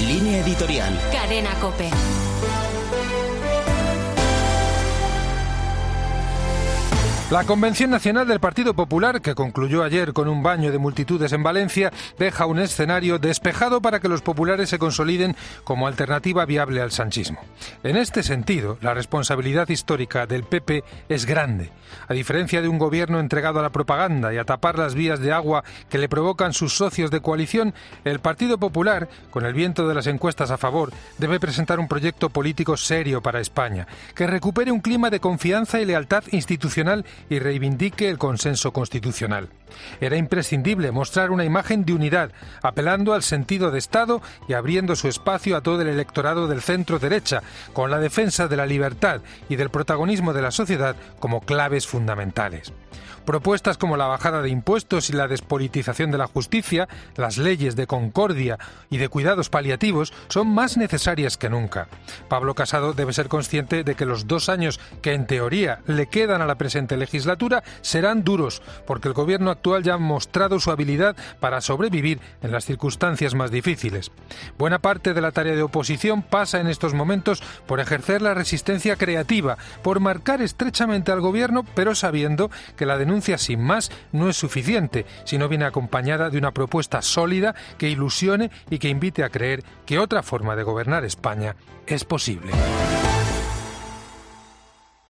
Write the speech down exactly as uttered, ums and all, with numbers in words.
Línea editorial. Cadena COPE. La Convención Nacional del Partido Popular, que concluyó ayer con un baño de multitudes en Valencia, deja un escenario despejado para que los populares se consoliden como alternativa viable al sanchismo. En este sentido, la responsabilidad histórica del P P es grande. A diferencia de un gobierno entregado a la propaganda y a tapar las vías de agua que le provocan sus socios de coalición, el Partido Popular, con el viento de las encuestas a favor, debe presentar un proyecto político serio para España, que recupere un clima de confianza y lealtad institucional y reivindique el consenso constitucional. Era imprescindible mostrar una imagen de unidad, apelando al sentido de Estado y abriendo su espacio a todo el electorado del centro-derecha, con la defensa de la libertad y del protagonismo de la sociedad como claves fundamentales. Propuestas como la bajada de impuestos y la despolitización de la justicia, las leyes de concordia y de cuidados paliativos son más necesarias que nunca. Pablo Casado debe ser consciente de que los dos años que en teoría le quedan a la presente legislatura serán duros, porque el gobierno actual ya ha mostrado su habilidad para sobrevivir en las circunstancias más difíciles. Buena parte de la tarea de oposición pasa en estos momentos por ejercer la resistencia creativa, por marcar estrechamente al gobierno, pero sabiendo que la denuncia sin más no es suficiente, sino viene acompañada de una propuesta sólida que ilusione y que invite a creer que otra forma de gobernar España es posible.